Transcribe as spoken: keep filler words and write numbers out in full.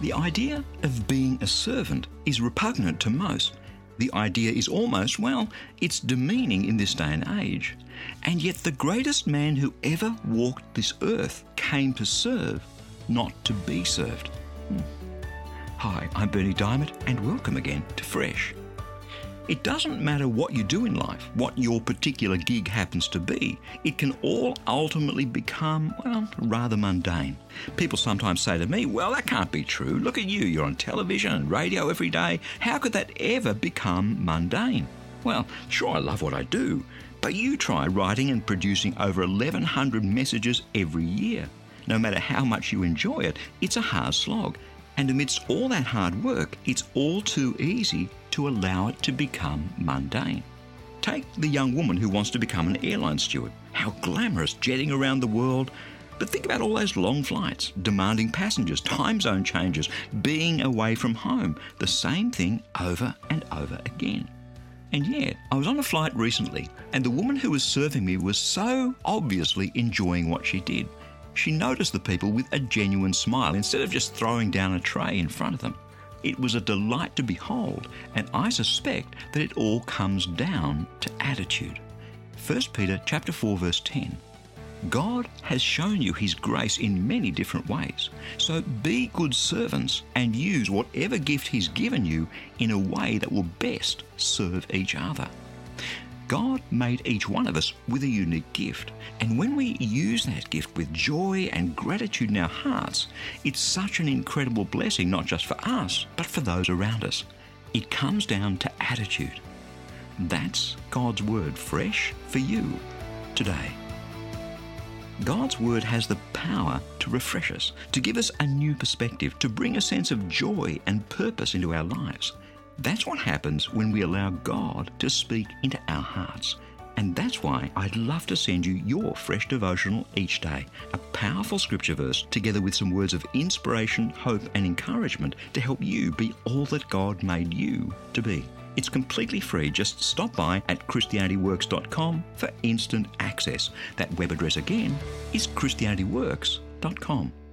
The idea of being a servant is repugnant to most. The idea is almost, well, it's demeaning in this day and age. And yet the greatest man who ever walked this earth came to serve, not to be served. Hmm. Hi, I'm Berni Dymet, and welcome again to Fresh. It doesn't matter what you do in life, what your particular gig happens to be, it can all ultimately become, well, rather mundane. People sometimes say to me, well, that can't be true. Look at you, you're on television and radio every day. How could that ever become mundane? Well, sure, I love what I do, but you try writing and producing over eleven hundred messages every year. No matter how much you enjoy it, it's a hard slog. And amidst all that hard work, it's all too easy to allow it to become mundane. Take the young woman who wants to become an airline steward. How glamorous, jetting around the world. But think about all those long flights, demanding passengers, time zone changes, being away from home. The same thing over and over again. And yet, I was on a flight recently, and the woman who was serving me was so obviously enjoying what she did. She noticed the people with a genuine smile instead of just throwing down a tray in front of them. It was a delight to behold, and I suspect that it all comes down to attitude. First Peter chapter four verse ten. God has shown you his grace in many different ways. So be good servants and use whatever gift he's given you in a way that will best serve each other. God made each one of us with a unique gift, and when we use that gift with joy and gratitude in our hearts, it's such an incredible blessing, not just for us, but for those around us. It comes down to attitude. That's God's Word fresh for you today. God's Word has the power to refresh us, to give us a new perspective, to bring a sense of joy and purpose into our lives. That's what happens when we allow God to speak into our hearts. And that's why I'd love to send you your fresh devotional each day, a powerful scripture verse together with some words of inspiration, hope and encouragement to help you be all that God made you to be. It's completely free. Just stop by at christianity works dot com for instant access. That web address again is christianity works dot com.